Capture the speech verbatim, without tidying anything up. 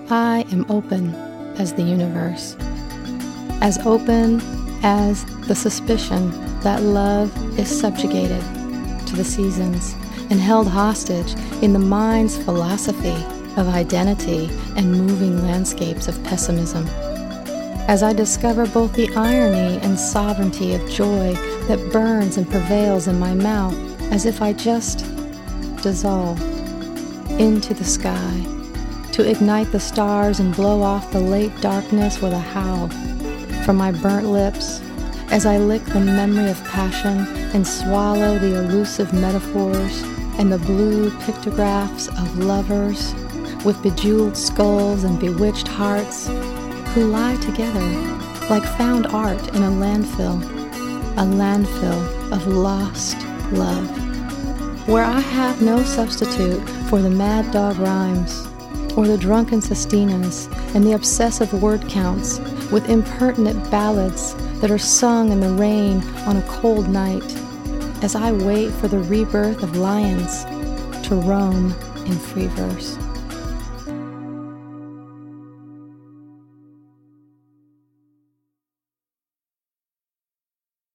I am open as the universe, as open as the suspicion that love is subjugated to the seasons and held hostage in the mind's philosophy of identity and moving landscapes of pessimism. As I discover both the irony and sovereignty of joy that burns and prevails in my mouth, as if I just dissolve into the sky to ignite the stars and blow off the late darkness with a howl from my burnt lips, as I lick the memory of passion and swallow the elusive metaphors and the blue pictographs of lovers with bejeweled skulls and bewitched hearts who lie together like found art in a landfill, a landfill of lost love, where I have no substitute for the mad dog rhymes or the drunken sestinas and the obsessive word counts with impertinent ballads that are sung in the rain on a cold night as I wait for the rebirth of lions to roam in free verse.